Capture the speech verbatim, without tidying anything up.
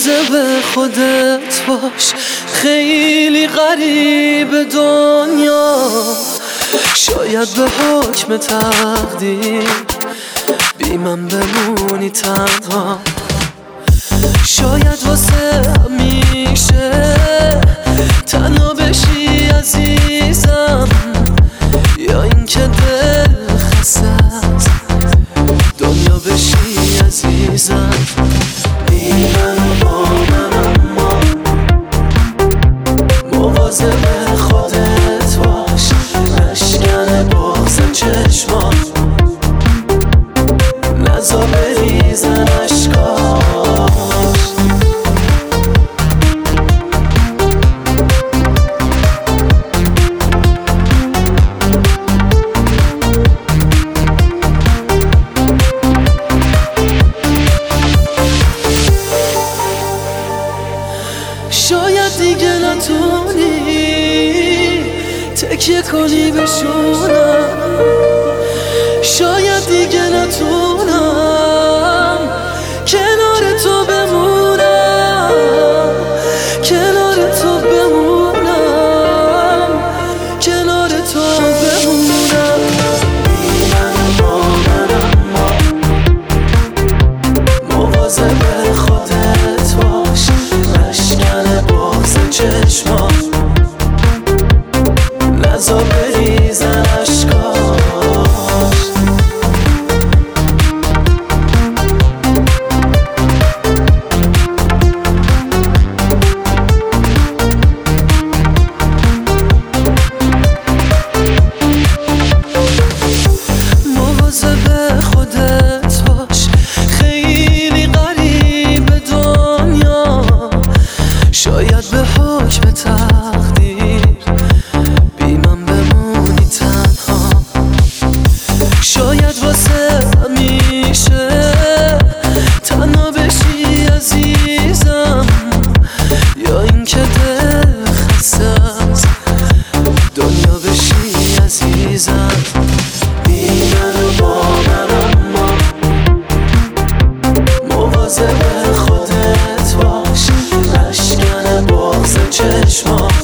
مواظب خودت باش، خیلی غریب دنیا. شاید به حکم تقدیر بی من بمونی تنها، شاید واسه همیشه تنها بشی عزیزم، یا اینکه دل خستت دنیا بشی عزیزم. بی من و با من اما مواظب خودت باش، نشکن بغض چشمات، نزا بریزن اشکاش. شاید دیگه نتونی تکیه کنی به شونم، شاید دیگه نتونم کنار تو بمونم، کنار تو بمونم، کنار تو بمونم. بی من با من اما مواظب خودت باش، نشکن بغض چشمات، نزا بریزن اشکاش. مواظب خودت باش، خیلی غریب دنیا. شاید به حکم تقدیر بی من بمونی تنها، شاید واسه همیشه تنها بشی عزیزم، یا اینکه دل خستت دنیا بشی عزیزم. بی من و با من اما مواظب خودت باش، نشکن بغض چشمات،